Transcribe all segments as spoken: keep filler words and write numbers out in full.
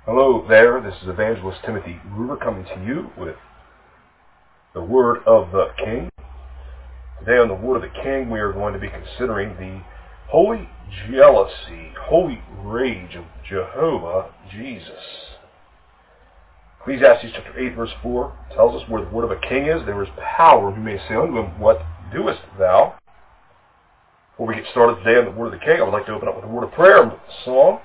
Hello there, this is Evangelist Timothy Gruber coming to you with the Word of the King. Today on the Word of the King we are going to be considering the holy jealousy, holy rage of Jehovah Jesus. Ecclesiastes chapter eight verse four tells us where the word of a king is, there is power, who may say unto him, What doest thou? Before we get started today on the Word of the King, I would like to open up with a word of prayer and with a song.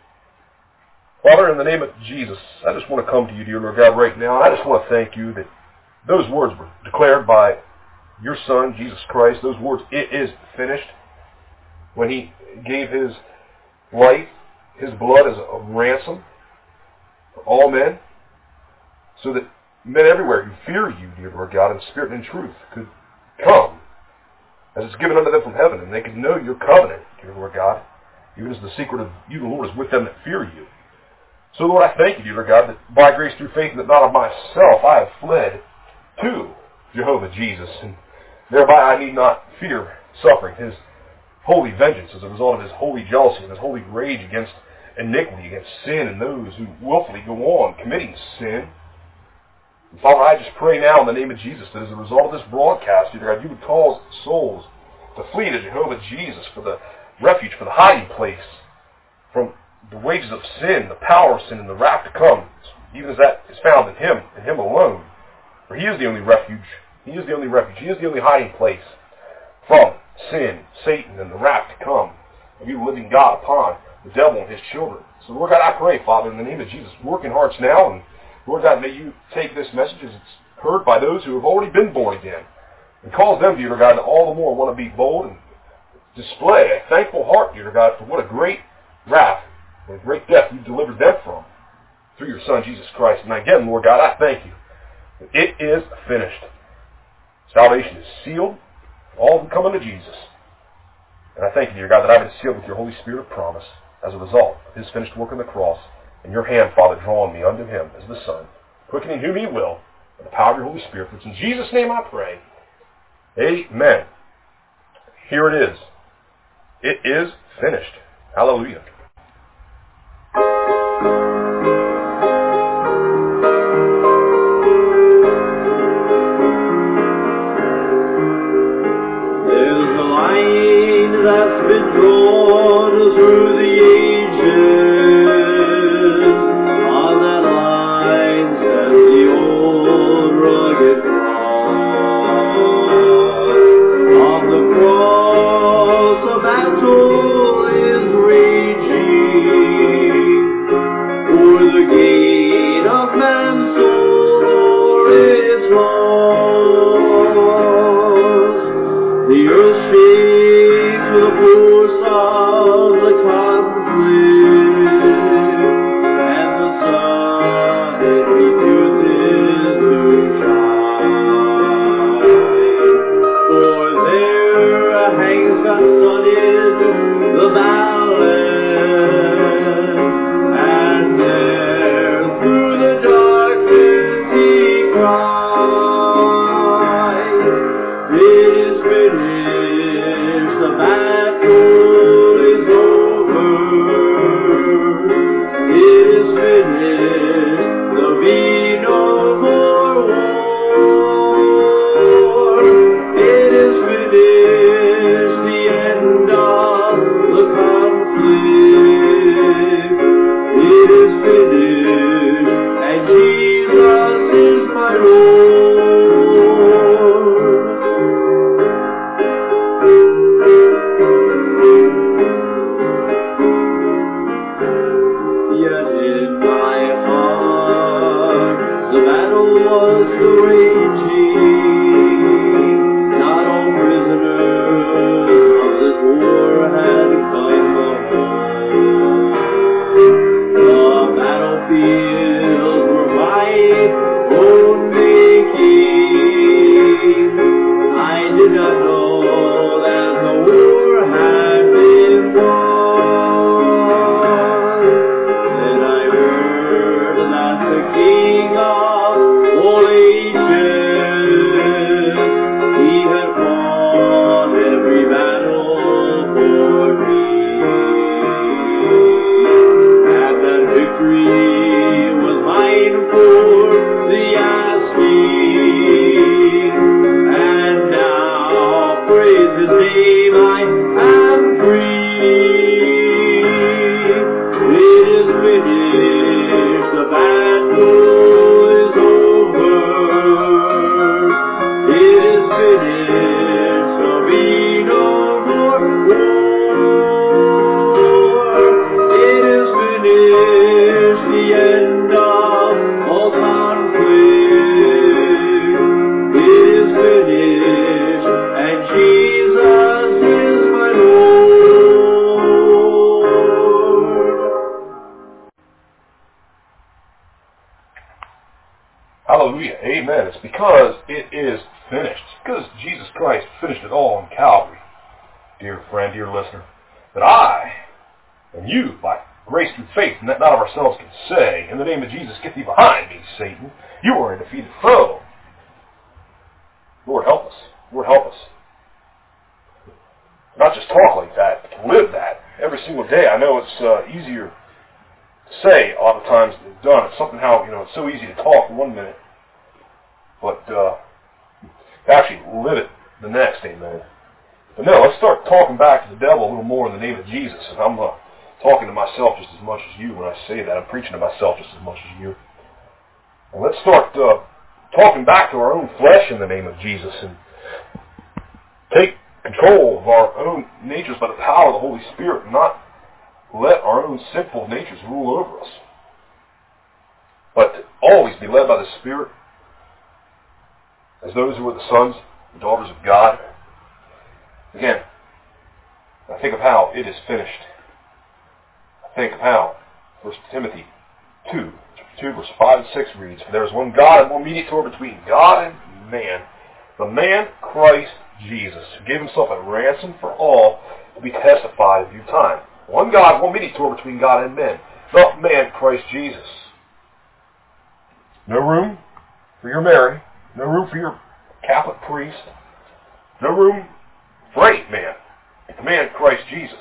Father, in the name of Jesus, I just want to come to you, dear Lord God, right now. I just want to thank you that those words were declared by your Son, Jesus Christ. Those words, it is finished, when he gave his life, his blood as a ransom for all men, so that men everywhere who fear you, dear Lord God, in spirit and in truth, could come, as it's given unto them from heaven, and they could know your covenant, dear Lord God, even as the secret of you, the Lord, is with them that fear you. So, Lord, I thank you, dear Lord God, that by grace through faith, and that not of myself, I have fled to Jehovah Jesus, and thereby I need not fear suffering his holy vengeance as a result of his holy jealousy and his holy rage against iniquity, against sin, and those who willfully go on committing sin. And Father, I just pray now in the name of Jesus that as a result of this broadcast, dear God, you would cause souls to flee to Jehovah Jesus for the refuge, for the hiding place from the wages of sin, the power of sin, and the wrath to come, even as that is found in him, and him alone. For he is the only refuge. He is the only refuge. He is the only hiding place from sin, Satan, and the wrath to come of you, living God, upon the devil and his children. So, Lord God, I pray, Father, in the name of Jesus, work in hearts now, and Lord God, may you take this message as it's heard by those who have already been born again, and cause them, dear God, to all the more want to be bold and display a thankful heart, dear God, for what a great wrath and great death you delivered them from through your Son, Jesus Christ. And again, Lord God, I thank you. It is finished. Salvation is sealed for all who come unto Jesus. And I thank you, dear God, that I've been sealed with your Holy Spirit of promise as a result of his finished work on the cross, and your hand, Father, drawing me unto him as the Son, quickening whom he will, by the power of your Holy Spirit. For it's in Jesus' name I pray. Amen. Here it is. It is finished. Hallelujah. That's been drawn through the ages. On that line stands the old rugged cross. On the cross a battle is raging, for the gain of man's soul or its loss. The earth shakes the force of the conflict, and the sun it refuses to shine. For there hangs God's Son in the balance, and there through the darkness he cries, "It is finished, the battle is over. It is finished, there'll be no more war. It is finished, the end of the conflict. It is finished, and Jesus is my Lord." Yet in my heart the battle was still raging. Not all prisoners of this war had come home. The battlefields were my own making. I did not know that the war had been won. Then I heard that the King of all ages, he had fought every battle for me, and that victory finished, the battle is over. It is finished, there'll be no more war. It is finished, the end of all conflict. It is finished, and Jesus is my Lord. Hallelujah. Amen. It's because it is finished. It's because Jesus Christ finished it all on Calvary, dear friend, dear listener, that I and you, by grace through faith, and that not of ourselves, can say, in the name of Jesus, get thee behind me, Satan. You are a defeated foe. Lord, help us. Lord, help us. Not just talk like that, but to live that every single day. I know it's uh, easier to say a lot of times than done. It's something how, you know, it's so easy to talk one minute, but uh, to actually live it the next, amen. But no, let's start talking back to the devil a little more in the name of Jesus. And I'm uh, talking to myself just as much as you when I say that. I'm preaching to myself just as much as you. And let's start uh, talking back to our own flesh in the name of Jesus and take control of our own natures by the power of the Holy Spirit and not let our own sinful natures rule over us. But to always be led by the Spirit as those who are the sons and daughters of God. Again, I think of how it is finished. I think of how First Timothy two, two verse five and six reads, "For there is one God and one mediator between God and man, the man Christ Jesus, who gave himself a ransom for all, to be testified in due time." One God, one mediator between God and men, the man Christ Jesus. No room for your Mary, no room for your Catholic priest, no room for any man, the man Christ Jesus.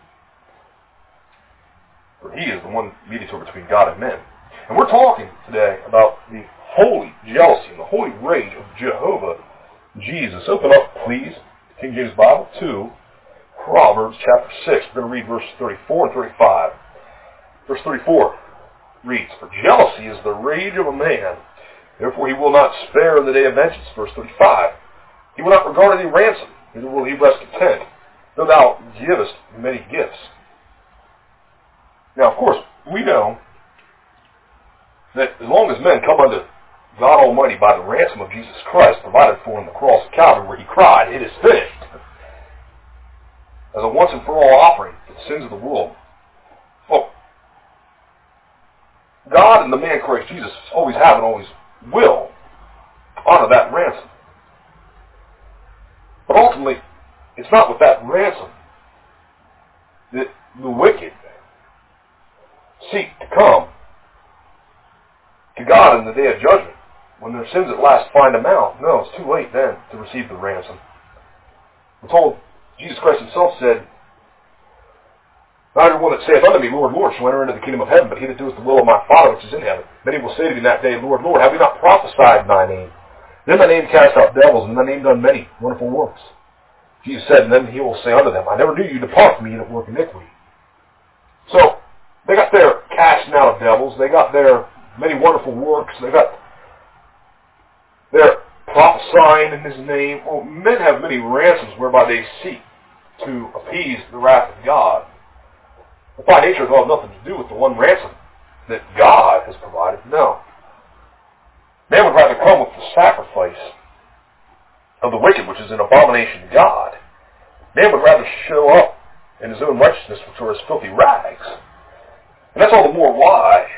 For he is the one mediator between God and men. And we're talking today about the holy jealousy and the holy rage of Jehovah Jesus. Open up, please, King James Bible, to Proverbs chapter six. We're going to read verses thirty-four and thirty-five. Verse thirty-four reads, "For jealousy is the rage of a man, therefore he will not spare in the day of vengeance." Verse thirty-five, "He will not regard any ransom, neither will he rest content, though thou givest many gifts." Now, of course, we know that as long as men come unto God Almighty by the ransom of Jesus Christ, provided for on the cross of Calvary, where he cried, "It is finished," as a once and for all offering for the sins of the world. Well, God and the man Christ Jesus always have and always will honor that ransom. But ultimately, it's not with that ransom that the wicked seek to come to God in the day of judgment, when their sins at last find them out. No, it's too late then to receive the ransom. We're told, Jesus Christ himself said, "Not every one that saith unto me, Lord, Lord, shall enter into the kingdom of heaven, but he that doeth the will of my Father which is in heaven. Many will say to me in that day, Lord, Lord, have we not prophesied in thy name? Then thy name cast out devils, and thy name done many wonderful works." Jesus said, and then he will say unto them, "I never knew you, depart from me, you that work iniquity." So, they got their casting out of devils, they got their many wonderful works, they got their prophesying in his name. Well, men have many ransoms whereby they seek to appease the wrath of God. But by nature, it will have nothing to do with the one ransom that God has provided. No. Man would rather come with the sacrifice of the wicked, which is an abomination to God. Man would rather show up in his own righteousness, which are his filthy rags. And that's all the more why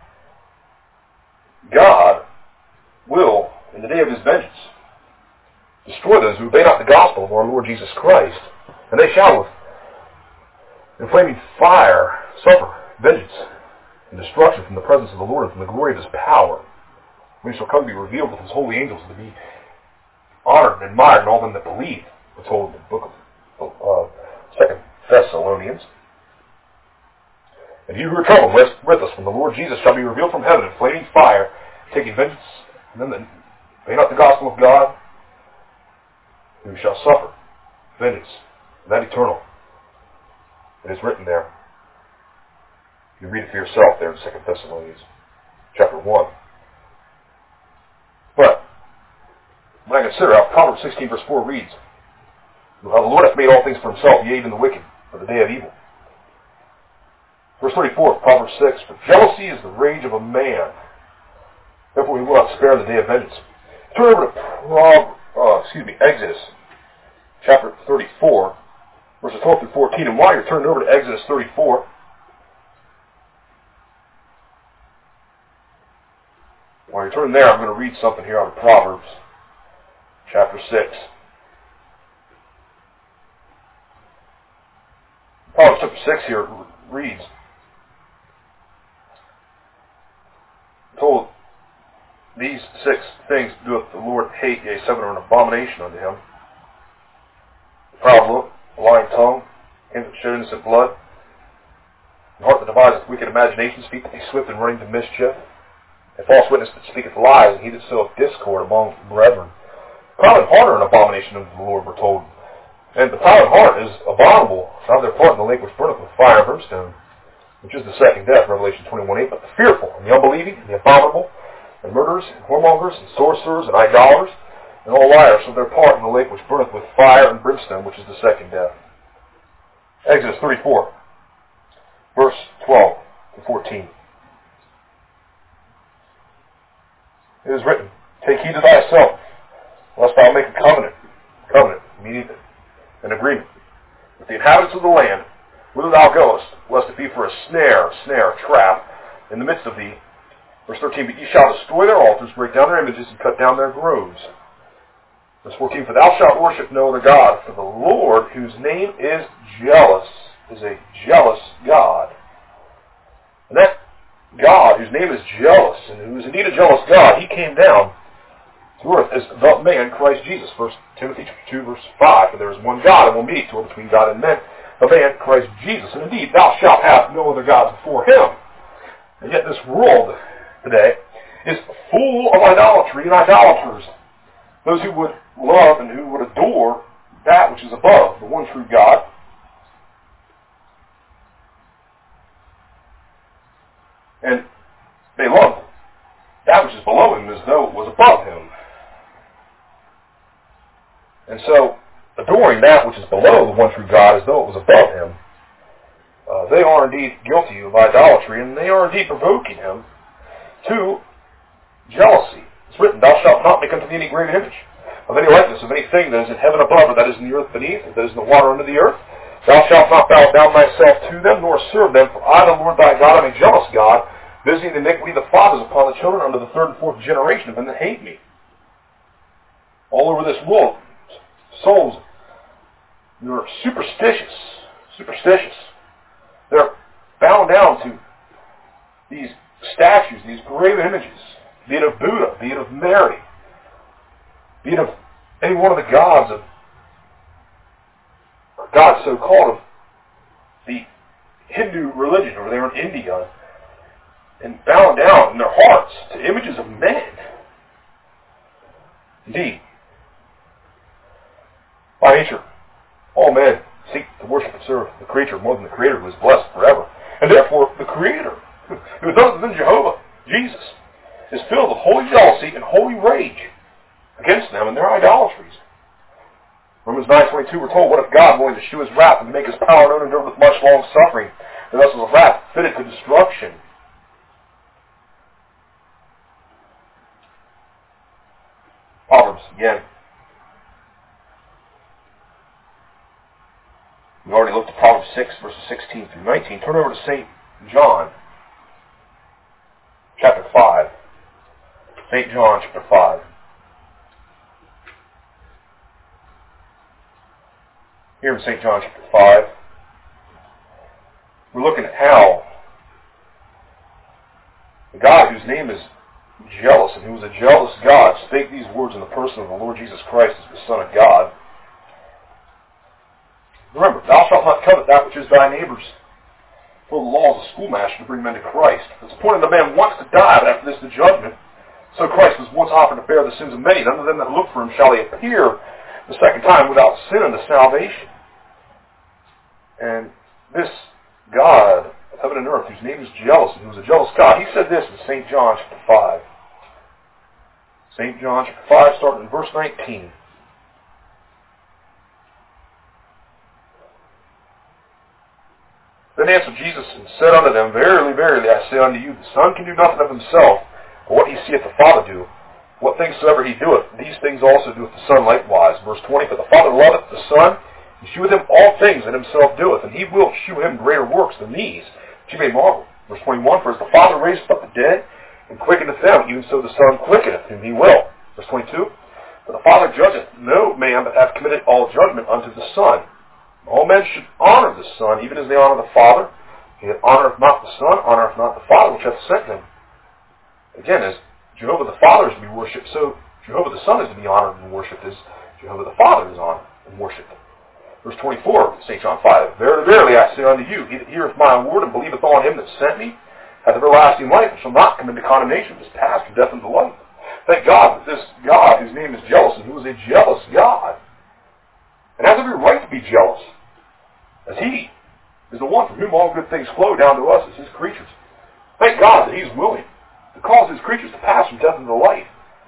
God will, in the day of his vengeance, destroy those who obey not the gospel of our Lord Jesus Christ. And they shall, with in flaming fire, suffer vengeance and destruction from the presence of the Lord and from the glory of his power, when he shall come to be revealed with his holy angels, to be honored and admired in all them that believe. We're told in the book of uh, Second Thessalonians. "And you who are troubled, rest with us, when the Lord Jesus shall be revealed from heaven in flaming fire, taking vengeance on them that obey not the gospel of God, who shall suffer vengeance, and that eternal." It is written there. You read it for yourself there in Second Thessalonians chapter one. But when I consider how Proverbs sixteen verse four reads, how the Lord hath made all things for himself, yea, even the wicked, for the day of evil. Verse thirty-four, Proverbs six, for jealousy is the rage of a man. Therefore he will not spare the day of vengeance. Turn over to Proverbs, uh, excuse me, Exodus chapter thirty-four, verses twelve through fourteen. And while you're turning over to Exodus thirty-four, while you're turning there, I'm going to read something here out of Proverbs chapter six. Proverbs chapter six here reads, told, these six things doeth the Lord hate, yea, seven are an abomination unto him. A proud look, a lying tongue, hands that shed innocent blood, a heart that deviseth wicked imaginations, feet that be swift in running to mischief, a false witness that speaketh lies, and he that soweth discord among brethren. Proud in heart are an abomination unto the Lord, we're told. And the proud in heart is abominable, to have their part in the lake which burneth with fire and brimstone, which is the second death, Revelation twenty-one eight. But the fearful, and the unbelieving, and the abominable, and murderers, and whoremongers, and sorcerers, and idolaters, and all liars have their part in the lake which burneth with fire and brimstone, which is the second death. Exodus thirty-four, verse twelve to fourteen. It is written, take heed to thyself, lest thou make a covenant, covenant, meaning an agreement, with the inhabitants of the land, whither thou goest, lest it be for a snare, snare, trap, in the midst of thee. Verse thirteen, but ye shall destroy their altars, break down their images, and cut down their groves. Verse fourteen, for thou shalt worship no other God, for the Lord, whose name is jealous, is a jealous God. And that God, whose name is jealous, and who is indeed a jealous God, he came down to earth as the man, Christ Jesus. First Timothy two, verse five, for there is one God, and one mediator between God and men, the man, Christ Jesus. And indeed, thou shalt have no other gods before him. And yet this world today is full of idolatry and idolaters. Those who would love and who would adore that which is above, the one true God. And they love that which is below him as though it was above him. And so, adoring that which is below the one true God as though it was above him, uh, they are indeed guilty of idolatry, and they are indeed provoking him to jealousy. It's written, thou shalt not make unto thee any graven image of any likeness of anything that is in heaven above, or that is in the earth beneath, or that is in the water under the earth. Thou shalt not bow down thyself to them, nor serve them, for I, the Lord thy God, am a jealous God, visiting the iniquity of the fathers upon the children unto the third and fourth generation of them that hate me. All over this world, souls, they're superstitious, superstitious. They're bound down to these statues, these graven images, be it of Buddha, be it of Mary, be it of any one of the gods of, or gods so-called, of the Hindu religion over there in India, and bound down in their hearts to images of men. Indeed, by nature, all men seek to worship and serve the creature more than the Creator, who is blessed forever. And therefore, the Creator, who is other than Jehovah, Jesus, is filled with holy jealousy and holy rage against them and their idolatries. Romans nine twenty-two, we're told, what if God, willing to shew his wrath and make his power known, endured with much long suffering, the vessels of wrath fitted to destruction? Proverbs, again. We already looked at Proverbs six, verses sixteen through nineteen. Turn over to Saint John, chapter five. Saint John, chapter five. Here in Saint John, chapter five, we're looking at how the God whose name is jealous, and who is a jealous God, spake these words in the person of the Lord Jesus Christ as the Son of God. Remember, thou shalt not covet that which is thy neighbor's. For the law is a schoolmaster to bring men to Christ. It's appointed that man wants to die, but after this the judgment. So Christ was once offered to bear the sins of many. None of them that look for him shall he appear the second time without sin unto salvation. And this God of heaven and earth, whose name is jealous, and who is a jealous God. He said this in Saint John chapter five. Saint John chapter five, starting in verse nineteen. Then answered Jesus and said unto them, Verily, verily, I say unto you, the Son can do nothing of himself, but what he seeth the Father do. What things soever he doeth, these things also doeth the Son likewise. Verse twenty, For the Father loveth the Son, and sheweth him all things that himself doeth, and he will shew him greater works than these, that ye may marvel. Verse twenty-one, For as the Father raiseth up the dead, and quickeneth them, even so the Son quickeneth whom he will. Verse twenty-two, For the Father judgeth no man, but hath committed all judgment unto the Son. All men should honor the Son, even as they honor the Father. He that honoreth not the Son, honoreth not the Father which hath sent him. Again, as Jehovah the Father is to be worshipped, so Jehovah the Son is to be honored and worshipped, as Jehovah the Father is honored and worshipped. Verse twenty-four, Saint John five, Verily, verily, I say unto you, he that heareth my word and believeth on him that sent me, hath everlasting life, and shall not come into condemnation, but is passed from death into life. Thank God that this God, whose name is jealous, and who is a jealous God, and has every right to be jealous, as he is the one from whom all good things flow down to us as his creatures. Thank God that he is willing to cause his creatures to pass from death into life.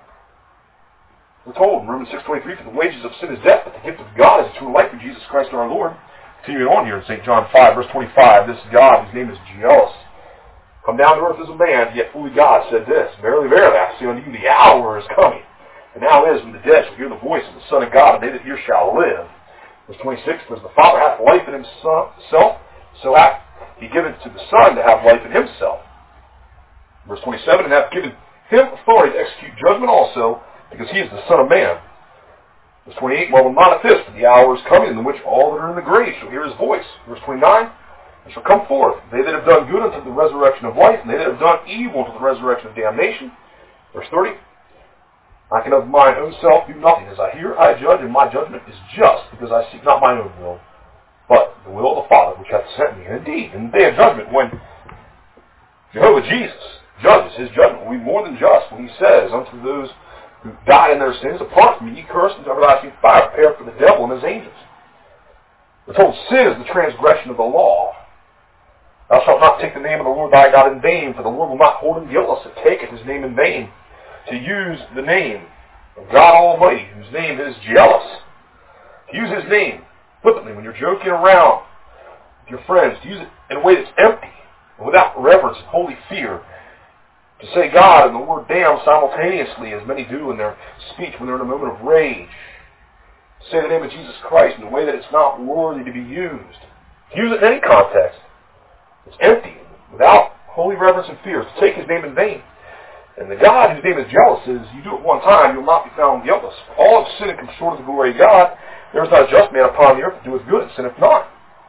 We're told in Romans six twenty-three, For the wages of sin is death, but the gift of God is eternal life through Jesus Christ our Lord. Continuing on here in Saint John five, verse twenty-five, This God, whose name is jealous, come down to earth as a man, yet fully God, said this, Verily, verily, I say unto you, the hour is coming, and now is, when the dead shall hear the voice of the Son of God, and they that hear shall live. Verse twenty-six, For as the Father hath life in himself, so hath he given to the Son to have life in himself. Verse twenty-seven, And hath given him authority to execute judgment also, because he is the Son of Man. Verse twenty-eight, Marvel not at this, for the hour is coming, in the which all that are in the grave shall hear his voice. Verse twenty-nine, And shall come forth, they that have done good unto the resurrection of life, and they that have done evil unto the resurrection of damnation. Verse thirty, I can of mine own self do nothing. As I hear, I judge, and my judgment is just, because I seek not mine own will, but the will of the Father which hath sent me. And indeed, in the day of judgment, when Jehovah Jesus judges, his judgment will be more than just, when he says unto those who died in their sins, Apart from me, ye cursed, into everlasting fire, prepared for the devil and his angels. We're told sin is the transgression of the law. Thou shalt not take the name of the Lord thy God in vain, for the Lord will not hold him guiltless that taketh his name in vain. To use the name of God Almighty, whose name is jealous. To use his name flippantly when you're joking around with your friends. To use it in a way that's empty and without reverence and holy fear. To say God and the word damn simultaneously, as many do in their speech when they're in a moment of rage. To say the name of Jesus Christ in a way that it's not worthy to be used. To use it in any context. It's empty, without holy reverence and fear. To take his name in vain. And the God whose name is jealous says, You do it one time, you'll not be found guiltless. All have sinned and come short of the glory of God. There is not a just man upon the earth that doeth good and sinneth not.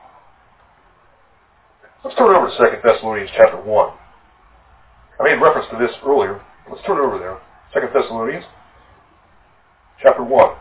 Let's turn over to Second Thessalonians chapter one. I made reference to this earlier. Let's turn over there. Second Thessalonians chapter one.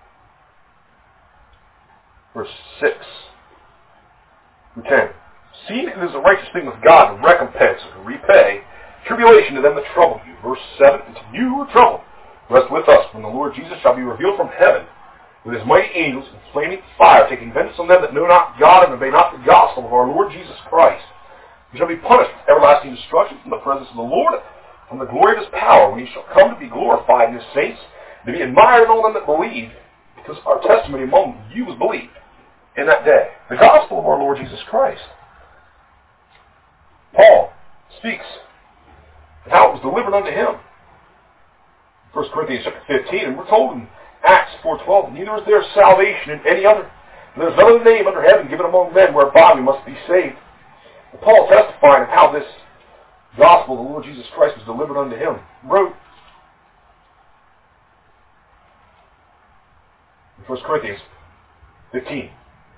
Verse six through ten. See, it is a righteous thing with God to recompense and to repay tribulation to them that trouble you. Verse seven, And to you who are troubled, rest with us when the Lord Jesus shall be revealed from heaven with his mighty angels in flaming fire, taking vengeance on them that know not God and obey not the gospel of our Lord Jesus Christ, who shall be punished with everlasting destruction from the presence of the Lord, from the glory of his power, when he shall come to be glorified in his saints, to be admired in all them that believe, because our testimony among you was believed in that day. The gospel of our Lord Jesus Christ. Paul speaks of how it was delivered unto him. First Corinthians chapter fifteen, and we're told in Acts four twelve, Neither is there salvation in any other. For there is no other name under heaven given among men whereby we must be saved. And Paul, testifying of how this gospel of the Lord Jesus Christ was delivered unto him, wrote in First Corinthians fifteen,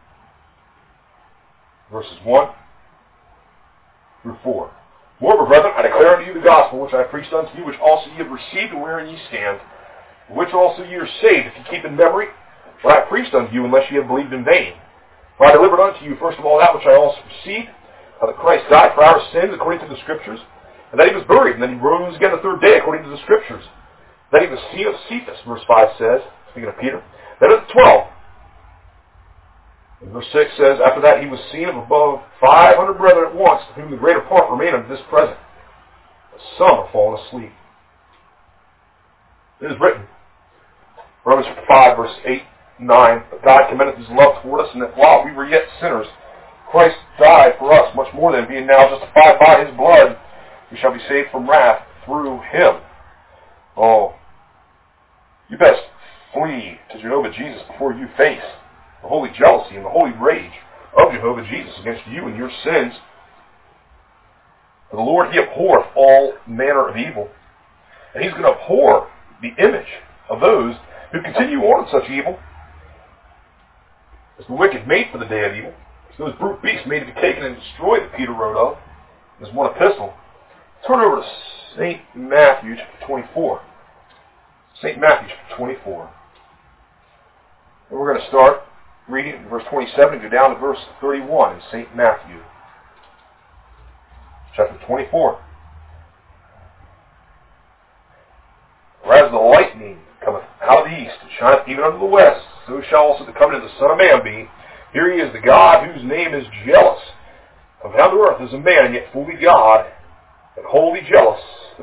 verses one through four. Moreover, brethren, I declare unto you the gospel which I preached unto you, which also ye have received, and wherein ye stand, which also ye are saved, if ye keep in memory what I preached unto you, unless ye have believed in vain. For I delivered unto you first of all that which I also received, how that Christ died for our sins according to the Scriptures, and that he was buried, and that he rose again the third day according to the Scriptures. That he was seen of Cephas, verse five says, speaking of Peter, then of the twelve. And Verse six says, after that he was seen of above five hundred brethren at once, to whom the greater part remain unto this present. But some are fallen asleep. It is written, Romans five, verse eight, nine, but God commendeth his love toward us, and that while we were yet sinners, Christ died for us, much more than being now justified by his blood, we shall be saved from wrath through him. Oh, you best flee to Jehovah Jesus before you face the holy jealousy and the holy rage of Jehovah Jesus against you and your sins. For the Lord, he abhorreth all manner of evil, and he's going to abhor the image of those who continue on in such evil. As the wicked made for the day of evil, as those brute beasts made to be taken and destroyed that Peter wrote of. There's one epistle. Turn over to Saint Matthew chapter twenty-four. Saint Matthew chapter twenty-four. And we're going to start reading in verse twenty-seven and go down to verse thirty-one in Saint Matthew chapter twenty-four. For as the lightning cometh out of the east, and shineth even unto the west, so shall also the coming of the Son of Man be. Here he is, the God whose name is jealous. Come down to earth as a man, and yet fully God, and wholly jealous.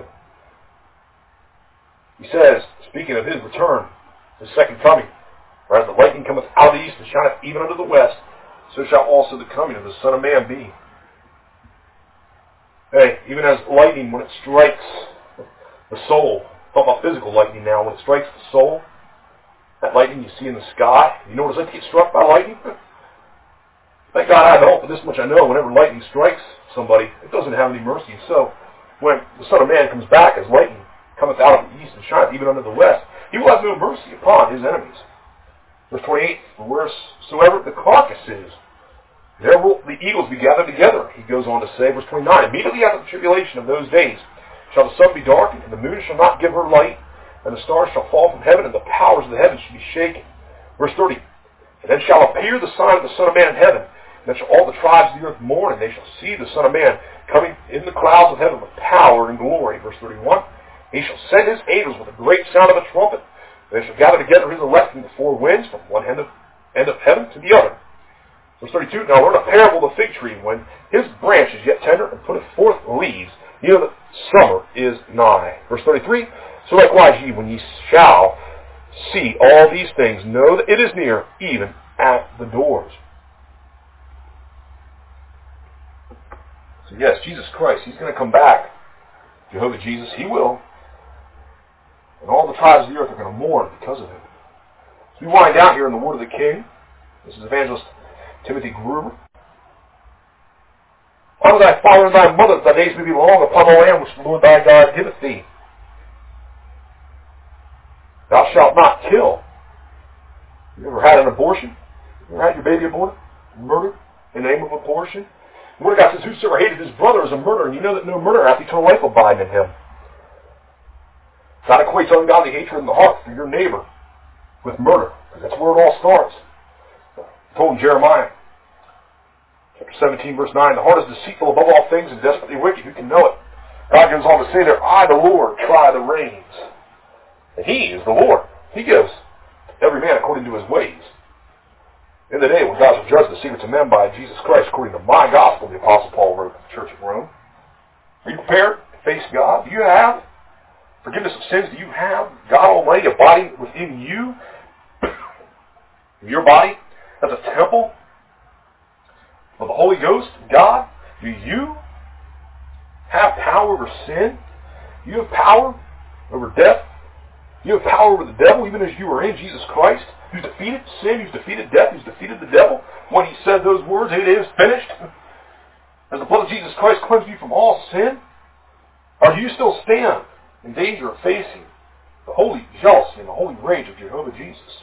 He says, speaking of his return, his second coming, for as the lightning cometh out of the east, and shineth even unto the west, so shall also the coming of the Son of Man be. Hey, even as lightning, when it strikes the soul, talk about physical lightning now, when it strikes the soul, that lightning you see in the sky, you know what it's like to get struck by lightning? Thank God I have help, but this much I know, whenever lightning strikes somebody, it doesn't have any mercy. So, when the Son of Man comes back as lightning cometh out of the east and shineth even unto the west, he will have no mercy upon his enemies. Verse twenty-eight, for wheresoever the carcass is, there will the eagles be gathered together, he goes on to say. Verse twenty-nine, immediately after the tribulation of those days shall the sun be darkened, and the moon shall not give her light, and the stars shall fall from heaven, and the powers of the heavens shall be shaken. Verse thirty, and then shall appear the sign of the Son of Man in heaven, and then shall all the tribes of the earth mourn, and they shall see the Son of Man coming in the clouds of heaven with power and glory. Verse thirty-one, he shall send his angels with a great sound of a trumpet, and they shall gather together his elect from the four winds, from one end of, end of heaven to the other. Verse thirty-two, now learn a parable of the fig tree. When his branch is yet tender and putteth forth leaves, you know that summer is nigh. Verse thirty-three, so likewise ye, when ye shall see all these things, know that it is near, even at the doors. So yes, Jesus Christ, he's going to come back. Jehovah Jesus, he will. And all the tribes of the earth are going to mourn because of him. So we wind down here in the Word of the King. This is Evangelist Timothy Gruber. Honor thy father and thy mother, that thy days may be long upon the land which the Lord thy God giveth thee. Thou shalt not kill. You ever had an abortion? You ever had your baby aborted? Murdered in the name of abortion? The Word of God says, whosoever hated his brother is a murderer, and you know that no murderer hath eternal life abiding in him. God equates ungodly hatred in the heart for your neighbor with murder, because that's where it all starts. He told in Jeremiah, chapter seventeen, verse nine, the heart is deceitful above all things and desperately wicked. Who can know it? God goes on to say there, I, the Lord, try the reins. And he is the Lord. He gives every man according to his ways. In the day when God shall judge the secrets of men by Jesus Christ, according to my gospel, the Apostle Paul wrote to the church of Rome. Are you prepared to face God? Do you have forgiveness of sins? Do you have God Almighty abiding within you? Your body as a temple of the Holy Ghost, God? Do you have power over sin? Do you have power over death? Do you have power over the devil, even as you are in Jesus Christ, who's defeated sin, who's defeated death, who's defeated the devil? When he said those words, it is finished. Does the blood of Jesus Christ cleanse you from all sin? Or do you still stand in danger of facing the holy jealousy and the holy rage of Jehovah Jesus?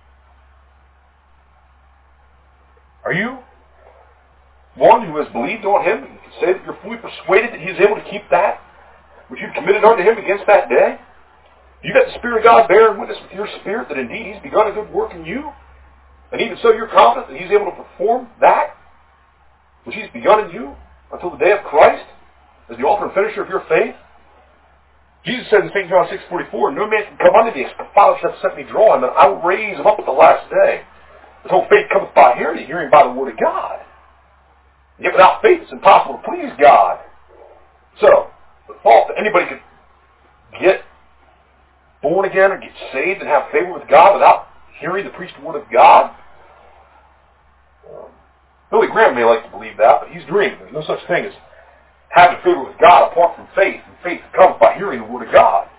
Are you one who has believed on him and can say that you're fully persuaded that he is able to keep that which you've committed unto him against that day? You got the Spirit of God bearing witness with your spirit that indeed he's begun a good work in you? And even so you're confident that he's able to perform that which he's begun in you until the day of Christ as the author and finisher of your faith? Jesus said in Saint John six forty-four, no man can come unto me except the Father hath sent me draw him, and I will raise him up at the last day. We're told faith cometh by hearing, and hearing by the word of God. Yet without faith it's impossible to please God. So, the thought that anybody could get born again or get saved and have favor with God without hearing the preached word of God, um, Billy Graham may like to believe that, but he's dreaming. There's no such thing as having favor with God apart from faith, and faith comes by hearing the word of God.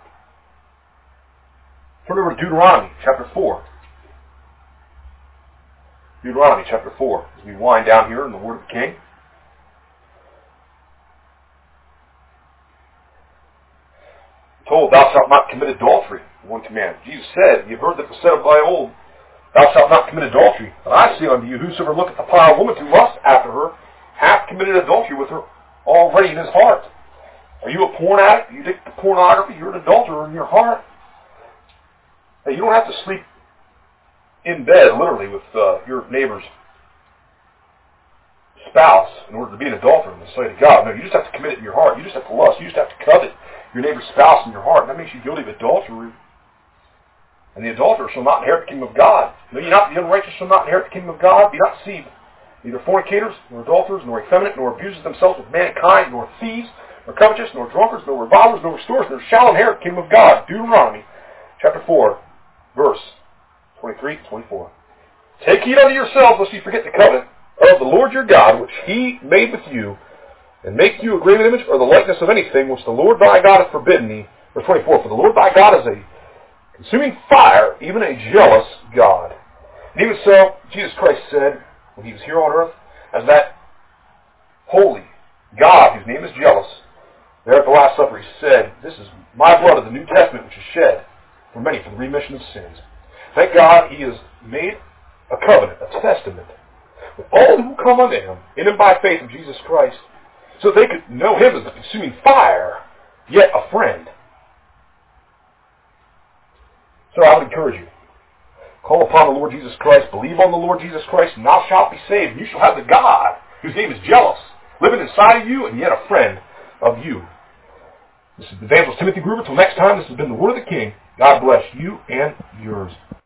Turn over to Deuteronomy chapter four. Deuteronomy chapter four, as we wind down here in the word of the King. Told, thou shalt not commit adultery, one command. Jesus said, you have heard that it was said of thy old, thou shalt not commit adultery. But I say unto you, whosoever looketh upon a woman to lust after her, hath committed adultery with her already in his heart. Are you a porn addict? Are you addicted to pornography? You're an adulterer in your heart. Hey, you don't have to sleep in bed, literally, with uh, your neighbor's spouse in order to be an adulterer in the sight of God. No, you just have to commit it in your heart. You just have to lust. You just have to covet your neighbor's spouse in your heart. And that makes you guilty of adultery. And the adulterer shall not inherit the kingdom of God. Know ye not the unrighteous shall not inherit the kingdom of God? Be not deceived. Neither fornicators, nor adulterers, nor effeminate, nor abusers themselves with mankind, nor thieves, nor covetous, nor drunkards, nor revilers, nor extortioners shall inherit the kingdom of God. Deuteronomy chapter four, verse twenty-three to twenty-four. Take heed unto yourselves, lest ye forget the covenant of the Lord your God, which he made with you, and make you a graven image or the likeness of anything which the Lord thy God hath forbidden thee. Verse twenty-four. For the Lord thy God is a consuming fire, even a jealous God. And even so, Jesus Christ said, when he was here on earth, as that holy God, whose name is jealous, there at the Last Supper he said, this is my blood of the New Testament, which is shed for many for the remission of sins. Thank God he has made a covenant, a testament, with all who come unto him, in and by faith in Jesus Christ, so they could know him as the consuming fire, yet a friend. So I would encourage you, call upon the Lord Jesus Christ, believe on the Lord Jesus Christ, and thou shalt be saved. And you shall have the God, whose name is jealous, living inside of you, and yet a friend of you. This is Evangelist Timothy Gruber. Till next time, this has been the Word of the King. God bless you and yours.